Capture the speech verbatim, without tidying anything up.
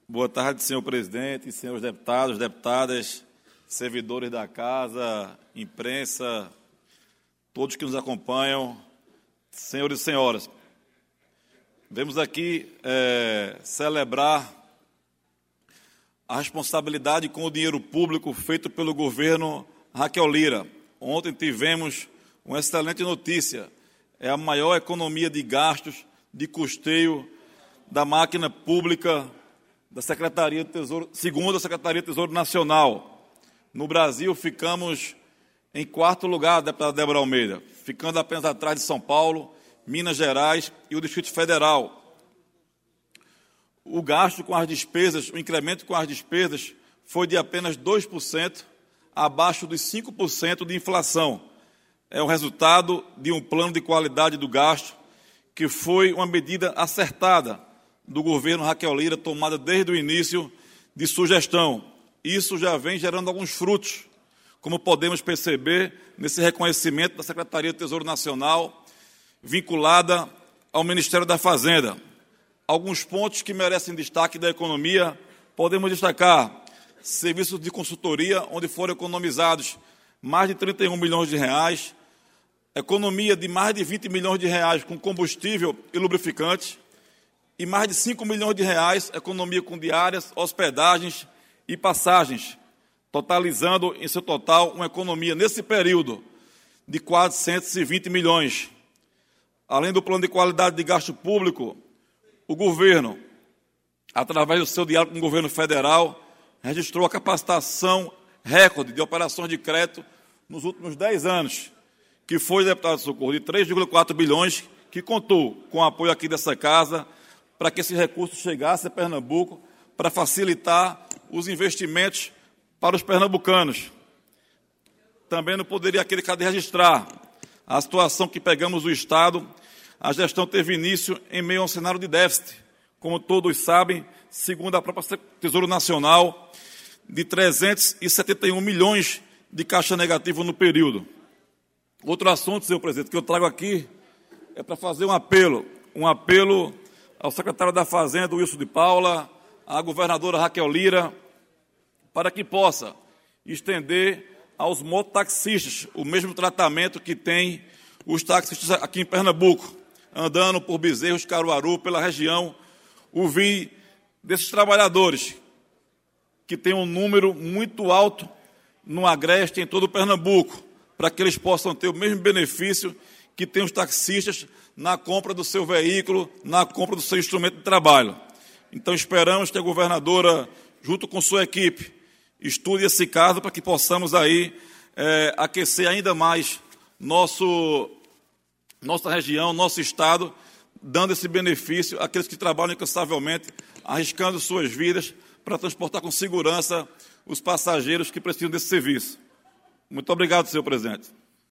Boa tarde, senhor presidente, senhores deputados, deputadas, servidores da casa, imprensa, todos que nos acompanham, senhores e senhoras. Vemos aqui é, celebrar a responsabilidade com o dinheiro público feito pelo governo Raquel Lira. Ontem tivemos uma excelente notícia, é a maior economia de gastos, de custeio da máquina pública da Secretaria do Tesouro, segundo a Secretaria do Tesouro Nacional. No Brasil, ficamos em quarto lugar, deputada Débora Almeida, ficando apenas atrás de São Paulo, Minas Gerais e o Distrito Federal. O gasto com as despesas, o incremento com as despesas foi de apenas dois por cento, abaixo dos cinco por cento de inflação. É o resultado de um plano de qualidade do gasto, que foi uma medida acertada do governo Raquel Lira, tomada desde o início de sua gestão. Isso já vem gerando alguns frutos, como podemos perceber nesse reconhecimento da Secretaria do Tesouro Nacional, vinculada ao Ministério da Fazenda. Alguns pontos que merecem destaque da economia, podemos destacar serviços de consultoria, onde foram economizados mais de trinta e um milhões de reais, economia de mais de vinte milhões de reais com combustível e lubrificante, e mais de cinco milhões de reais economia com diárias, hospedagens e passagens, totalizando em seu total uma economia nesse período de quatrocentos e vinte milhões. Além do plano de qualidade de gasto público, o governo, através do seu diálogo com o governo federal, registrou a capacitação recorde de operações de crédito nos últimos dez anos, que foi, deputado Socorro, de três vírgula quatro bilhões, que contou com o apoio aqui dessa casa, para que esse recurso chegasse a Pernambuco, para facilitar os investimentos para os pernambucanos. Também não poderia aqui de registrar a situação que pegamos do Estado. A gestão teve início em meio a um cenário de déficit, como todos sabem, segundo a própria Tesouro Nacional, de trezentos e setenta e um milhões de caixa negativo no período. Outro assunto, senhor presidente, que eu trago aqui é para fazer um apelo, um apelo ao secretário da Fazenda, Wilson de Paula, à governadora Raquel Lira, para que possa estender aos mototaxistas o mesmo tratamento que tem os taxistas aqui em Pernambuco, andando por Bezerros, Caruaru, pela região, ouvir desses trabalhadores, que tem um número muito alto no Agreste, em todo o Pernambuco, para que eles possam ter o mesmo benefício que tem os taxistas na compra do seu veículo, na compra do seu instrumento de trabalho. Então, esperamos que a governadora, junto com sua equipe, estude esse caso para que possamos aí é, aquecer ainda mais nosso, nossa região, nosso estado, dando esse benefício àqueles que trabalham incansavelmente, arriscando suas vidas para transportar com segurança os passageiros que precisam desse serviço. Muito obrigado, senhor presidente.